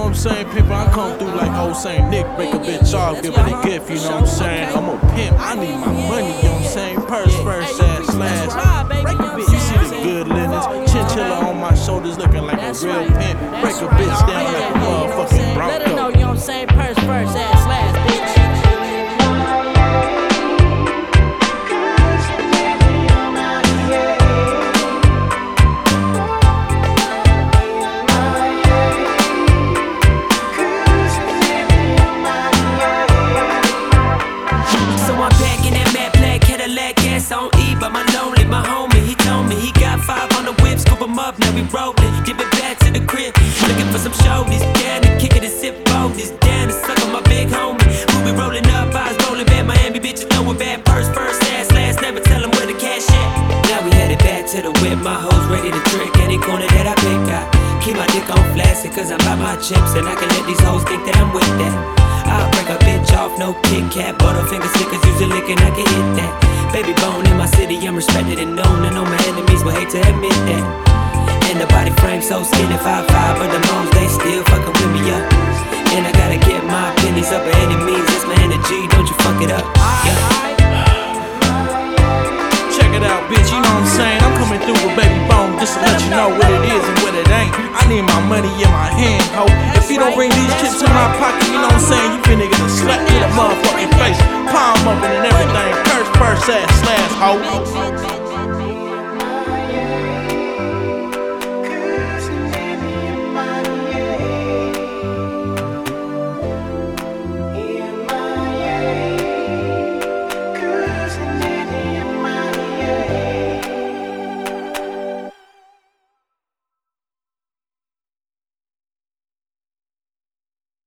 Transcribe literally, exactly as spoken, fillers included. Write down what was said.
what I'm saying? People, I come through like old Saint Nick, break a bitch off, give it a gift, you know what I'm saying? I'm a pimp, I need my money, you know what I'm saying? Purse first, ass last. Break a bitch, you see the good linens, chinchilla on my shoulders looking like a real pimp. Break a bitch down like a motherfucking Bronco. Let her know, you know what I'm saying? Purse first, ass last, bitch. On E, but my lonely, my homie, he told me he got five on the whip, scoop him up, now we rollin', give it back to the crib, looking for some shoulders, down to kick it and sip boulders, down to suck on my big homie, we be rolling up, eyes rolling bad, Miami bitches know we're bad, purse first, ass last, never tell them where the cash at. Now we headed back to the whip, my hoes ready to trick any corner that I pick out. Keep my dick on flaccid, cause I buy my chips, and I can let these hoes think that I'm with that. I'll break a bitch off, no Kit Kat, Butterfinger stickers, use a lick and I can hit that. Baby bone in my city, I'm respected and known. I know my enemies will hate to admit that. And the body frame so skinny, five five, but the moans, they still fucking with me up. And I gotta get my pennies up by any means, that's my energy, don't you fuck it up. Yeah. Check it out, bitch, you know what I'm saying? I'm coming through with baby bone just to let you know what it is and what it ain't. I need my money in my hand, ho. If you don't bring these chips in my pocket, you know what I'm saying? You finna get a slap to the motherfucking face, palm up and everything. First ass slash hoe.